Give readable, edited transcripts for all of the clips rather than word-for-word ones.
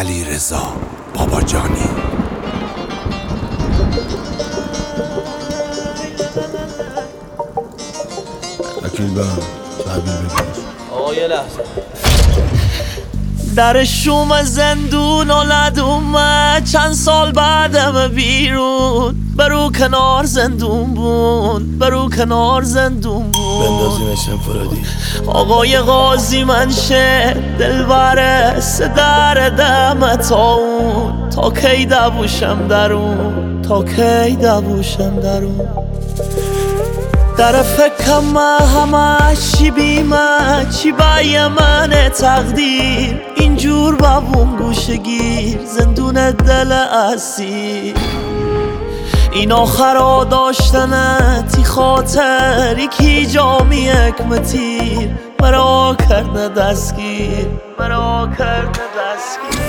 علیرضا باباجانی. وکیل بهم تحویل بگیر. آقا یه لحظه. درش اومد زندون ولد اومد چند سال بعدم بیرون، برو کنار زندون بون، برو کنار زندون بون. بندازیمش انفرادی. آقای قاضی منشه دلبره سدر دم تا اون، تا کی دبوشم درون، تا کی دبوشم درون. در فکرم همه چی بیمه چی بای من تقدیر، اینجور بابون گوشه گیر زندون دل اسیر. این آخرا داشتنتی خاطر یکی جامی حکمتیر، مرا کرده دستگیر، مرا کرده دستگیر.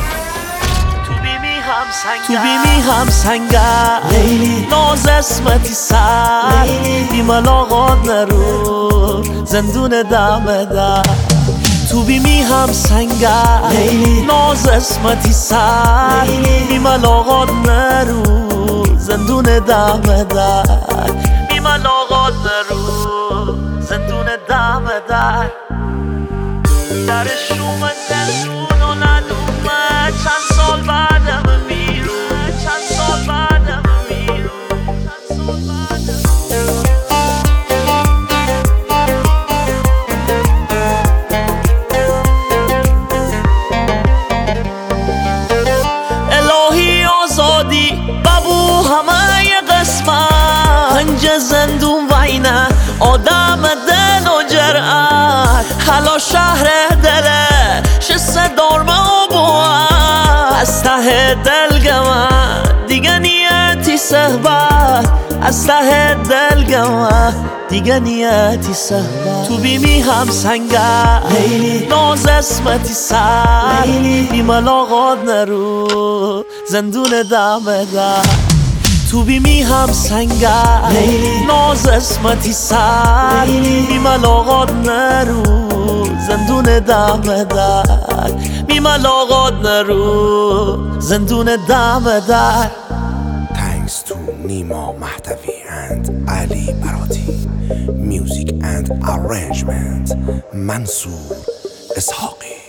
تو بیمی هم سنگر لیلی، ناز اسمتی سر بی ملاقات نرو زندون دم در. تو بیمی هم سنگر لیلی، ناز اسمتی سر بی ملاقات نرو زندون دم در، بی ملاقات نرو زندون دم در. درش اومد زندون ولد اومد چند سال بعدم بیرون، چند سال بعدم بیرون، چند سال بعدم. الهی آزادی ببو همه ی قسمت، پنج زندون وینه آدم دل و جرأت. حالا شهر دله شسته دارمه و بود، از ته دلگمه دیگه نیتی صحبت، از ته دلگمه دیگه نیتی صحبت. تو بیمی هم سنگر لیلی، ناز اسمتی سر بی ملاقات نرو زندون دم در. تو بیمی هم سنگر لیلی، ناز اسمتی سر بی ملاقات نرو زندون دم در، بی ملاقات نرو زندون دم در. Thanks to Nima Mahdavi and Ali Barati. Music and arrangement Mansoor Ishaqi.